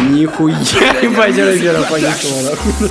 Нихуя, ебать, рэпера понесло, нахуй.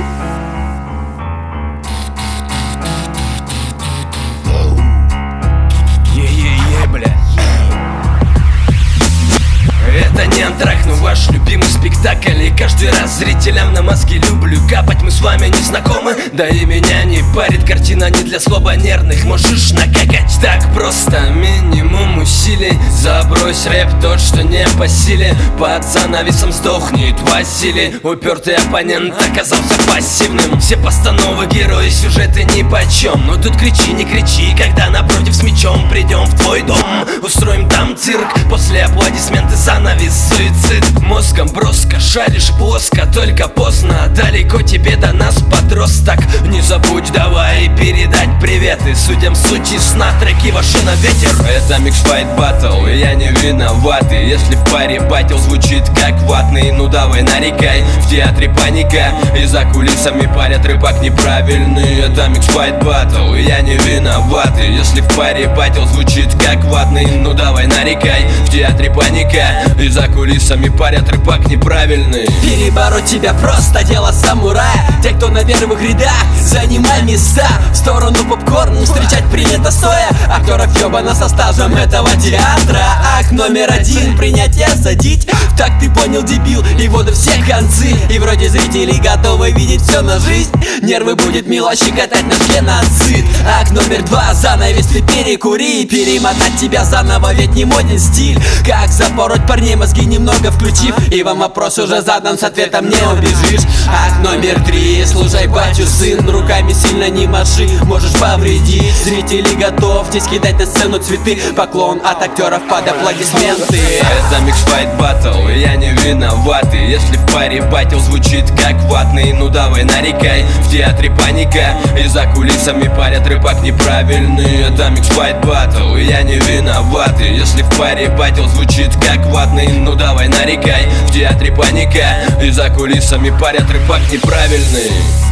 Это не антракт, но ваш любимый спектакль. И каждый раз зрителям на мозги люблю капать. Мы с вами не знакомы, да и меня не парит. Картина не для слабонервных, можешь накакать. Так просто, минимум усилий. Забрось рэп, тот, что не по силе. Под занавесом сдохнет Василий. Упертый оппонент оказался пассивным. Все постановы, герои, сюжеты нипочем. Но тут кричи, не кричи, когда напротив с мечом. Придем в твой дом, устроим там цирк. После аплодисменты занавес, суицид. Мозгом броско, шаришь плоско. Только поздно, далеко тебе до нас, подросток. Не забудь, давай передать приветы судьям сути сна. Треки ваши на ветер. Это микс-файт баттл, я не виноватый. Если в паре батл звучит как ватный, ну давай нарекай. В театре паника, и за кулисами парят рыбак неправильный. Это микс-файт баттл, я не виноватый. Если в паре батл звучит как ватный, ну давай нарекай. В театре паника, и за кулисами парят рыбак неправильный. Перебороть тебя просто дело самурая. Те, кто на первых рядах, занимай места. В сторону попкорн встречать принято стоя. Актеров ёбана со стажем этого театра. Акт номер один, принять и осадить. Так ты понял, дебил, его до все концы. И вроде зрители готовы видеть все на жизнь. Нервы будет мило щекотать наш геноцид. Акт номер два, занавес ты перекури. Перемотать тебя заново, ведь не моден стиль. Как запороть парней мозги немного включив. И вам вопрос уже задан, с ответом не убежишь. Акт номер три, слушай батю, сын. Руками сильно не маши, можешь повредить. Зрители готовьтесь кидать на сцену цветы. Поклон от актеров под аплодисменты. Это микс-файт баттл, я не виноватый. Если в паре батл звучит как ватный, ну давай нарекай. В театре паника, и за кулисами парят рыбак неправильный. Это микс-файт баттл, я не виноватый. Если в паре батл звучит как ватный, ну давай нарекай. В театре паника, и за кулисами парят рыбак неправильный.